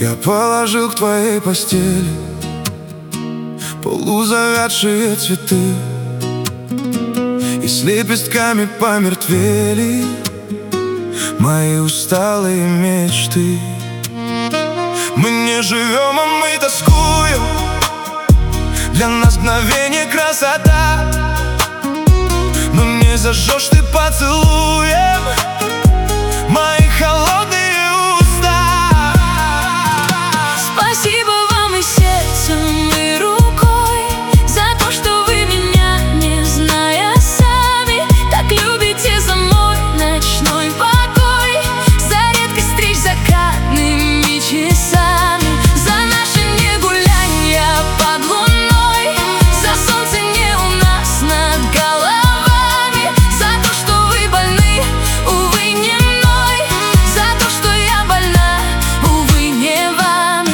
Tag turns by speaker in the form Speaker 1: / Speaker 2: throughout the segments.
Speaker 1: Я положил к твоей постели полузавядшие цветы, и с лепестками помертвели мои усталые мечты. Мы не живем, а мы тоскуем, для нас мгновение красота. Но не зажжешь ты поцелуем мои холодные уста.
Speaker 2: Спасибо вам и сердцем, и рукой за то, что вы меня, не зная сами, так любите за мой ночной покой, за редкость встреч закатными часами, за наши негулянья под луной, за солнце не у нас над головами, за то, что вы больны, увы, не мной, за то, что я больна, увы, не вами.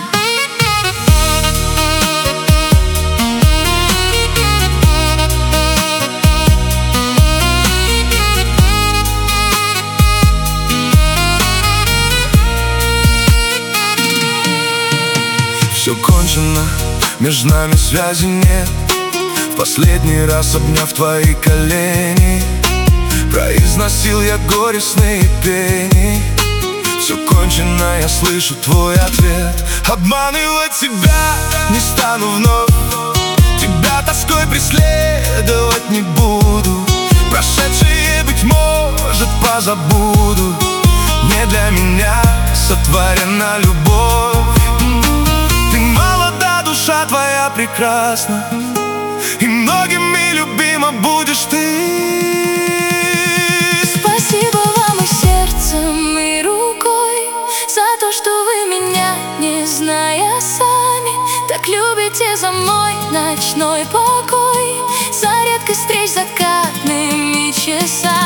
Speaker 1: Все кончено, между нами связи нет. В последний раз, обняв твои колени, произносил я горестные пени. Все кончено, я слышу твой ответ. Обманывать тебя не стану вновь, тебя тоской преследовать не буду. Прошедшее, быть может, позабуду. Не для меня сотворена любовь. Ты молода, душа твоя прекрасна, и многими любима будешь ты.
Speaker 2: Спасибо вам и сердцем, и рукой за то, что вы меня, не зная сами, так любите за мой ночной покой, за редкость встреч закатными часами.